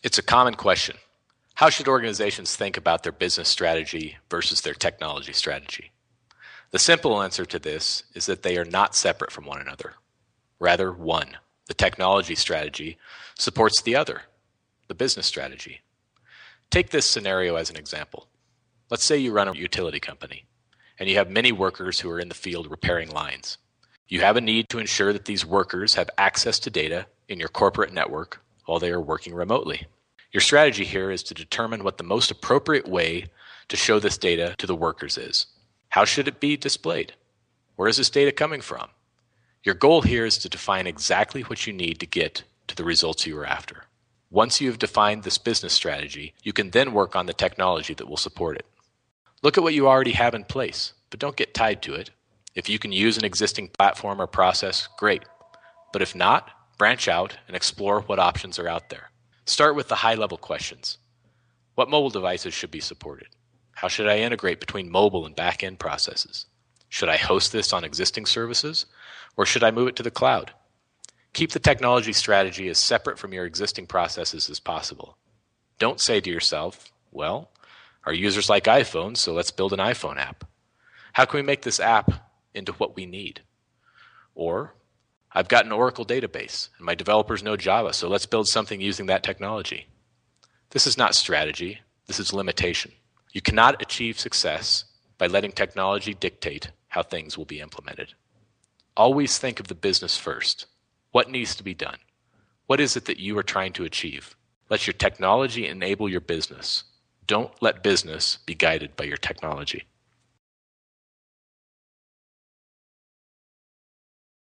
It's a common question. How should organizations think about their business strategy versus their technology strategy? The simple answer to this is that they are not separate from one another. Rather, one, the technology strategy, supports the other, the business strategy. Take this scenario as an example. Let's say you run a utility company, and you have many workers who are in the field repairing lines. You have a need to ensure that these workers have access to data in your corporate network while they are working remotely. Your strategy here is to determine what the most appropriate way to show this data to the workers is. How should it be displayed? Where is this data coming from? Your goal here is to define exactly what you need to get to the results you are after. Once you have defined this business strategy, you can then work on the technology that will support it. Look at what you already have in place, but don't get tied to it. If you can use an existing platform or process, great. But if not, branch out and explore what options are out there. Start with the high-level questions. What mobile devices should be supported? How should I integrate between mobile and back-end processes? Should I host this on existing services, or should I move it to the cloud? Keep the technology strategy as separate from your existing processes as possible. Don't say to yourself, well, our users like iPhones, so let's build an iPhone app. How can we make this app into what we need? Or, I've got an Oracle database, and my developers know Java, so let's build something using that technology. This is not strategy, this is limitation. You cannot achieve success by letting technology dictate how things will be implemented. Always think of the business first. What needs to be done? What is it that you are trying to achieve? Let your technology enable your business. Don't let business be guided by your technology.